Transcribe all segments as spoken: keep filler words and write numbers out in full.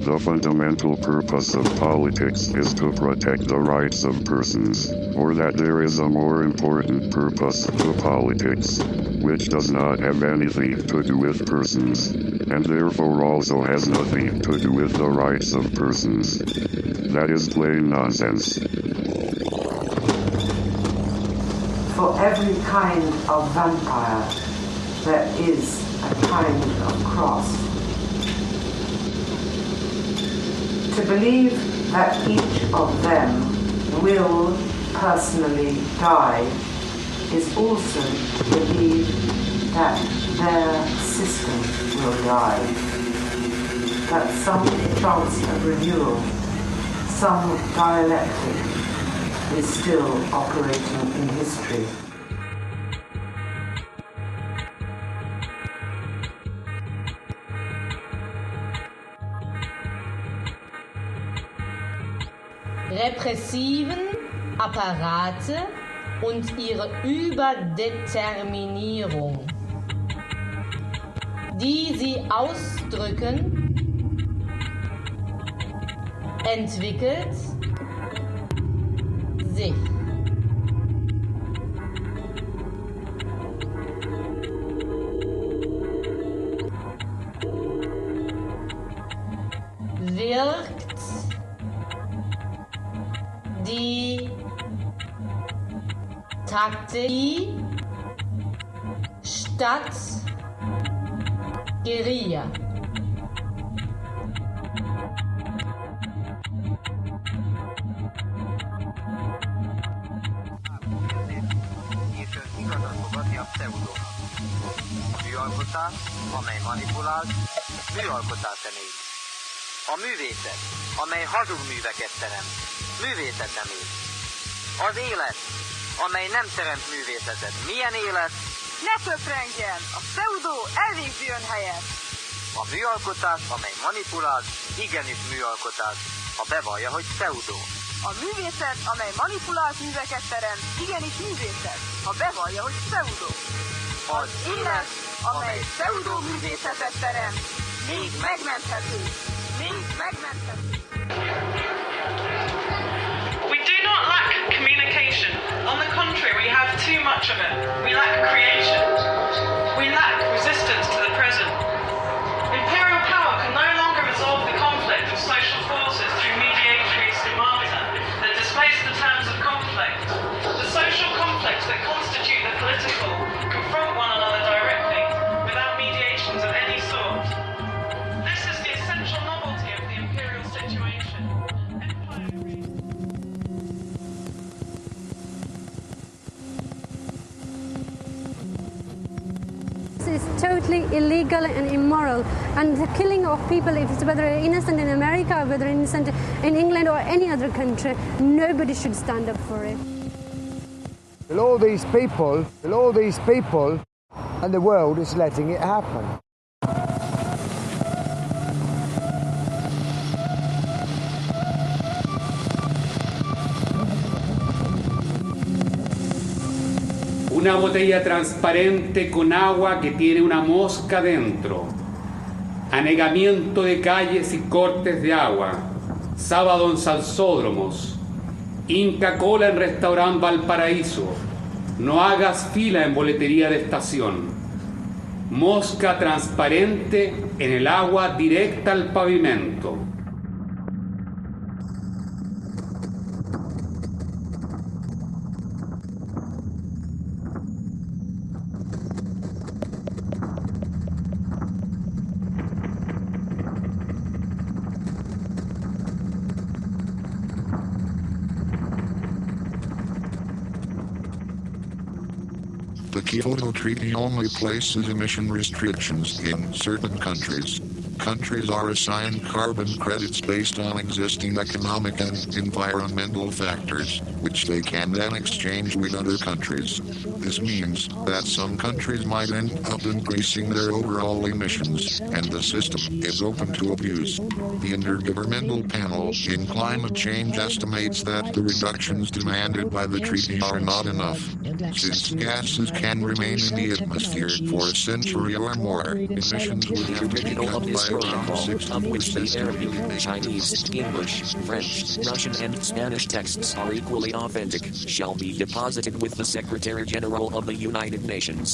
The fundamental purpose of politics is to protect the rights of persons, or that there is a more important purpose to politics, which does not have anything to do with persons, and therefore also has nothing to do with the rights of persons. That is plain nonsense. For every kind of vampire, there is a kind of cross. To believe that each of them will personally die is also to believe that their system will die, that some chance of renewal, some dialectic is still operating in history. Repressiven Apparate und ihre Überdeterminierung, die sie ausdrücken, entwickelt sich. Wirkt die Taktik statt Guerilla. Műalkotás, amely manipulál, műalkotás remény. A művészet, amely hazug műveket teremt, művészet remény. Az élet, amely nem teremt művészetet. Milyen élet? Ne töprengjen! A pseudó elvégzi ön helyet! A műalkotás, amely manipulál, igenis műalkotás, ha bevallja, hogy pseudó. A művészet, amely manipulált műveket teremt, igenis művészet, ha bevallja, hogy pseudó. Az élet, amely pseudó művészetet teremt, még megmenthető, még megmenthető. We do not lack communication. On the contrary, we have too much of it. We lack creation. We lack resistance to the present. Imperial power can no longer resolve the conflict of social forces through mediatory schemata that displace the terms of conflict. The social conflicts that constitute the political confront one another directly, without mediations of any sort. This is the essential novelty of the imperial situation. It's totally illegal and immoral, and the killing of people, if it's whether innocent in America or whether innocent in England or any other country, nobody should stand up for it. Well, all these people, well, all these people, and the world is letting it happen. Una botella transparente con agua que tiene una mosca dentro. Anegamiento de calles y cortes de agua. Sábado en salsódromos. Inca Cola en restaurante Valparaíso. No hagas fila en boletería de estación. Mosca transparente en el agua directa al pavimento. The Kyoto Treaty only places emission restrictions in certain countries. Countries are assigned carbon credits based on existing economic and environmental factors, which they can then exchange with other countries. This means that some countries might end up increasing their overall emissions, and the system is open to abuse. The Intergovernmental Panel in Climate Change estimates that the reductions demanded by the treaty are not enough. Since gases can remain in the atmosphere for a century or more, emissions would have to be cut by protocol, of which the Arabic, Chinese, English, French, Russian and Spanish texts are equally authentic, shall be deposited with the Secretary General of the United Nations.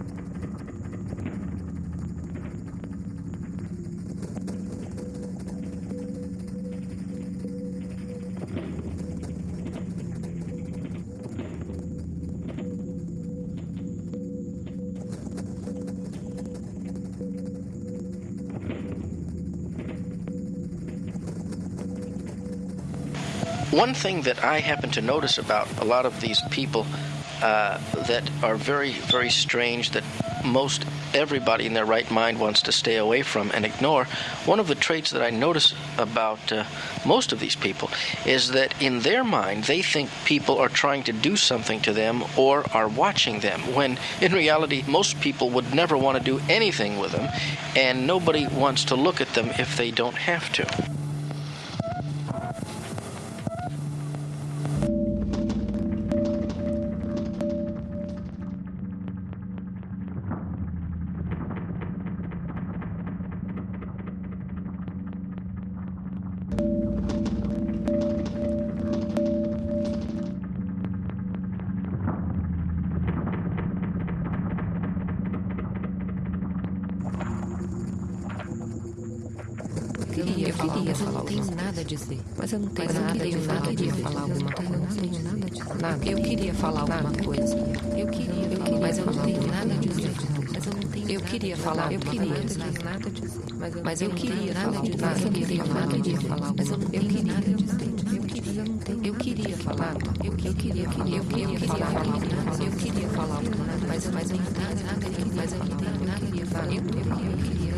One thing that I happen to notice about a lot of these people uh, that are very, very strange, that most everybody in their right mind wants to stay away from and ignore, one of the traits that I notice about uh, most of these people is that in their mind they think people are trying to do something to them or are watching them, when in reality most people would never want to do anything with them, and nobody wants to look at them if they don't have to. Dizer, mas eu não tenho mas nada de nada de falar alguma coisa. Eu não tenho nada de nada. Eu queria falar alguma coisa. Eu queria, eu queria, mas eu não tenho nada a dizer. Mas eu não tenho. Eu queria falar, eu queria nada a dizer. Mas eu queria nada de nada. Eu queria nada de falar, mas eu não tenho nada a dizer. Eu queria, eu não tenho. Eu queria falar. Eu queria, eu queria, eu queria falar. Eu queria falar, mas mas eu não tenho nada, nada. Mas eu não tenho nada a falar. Eu queria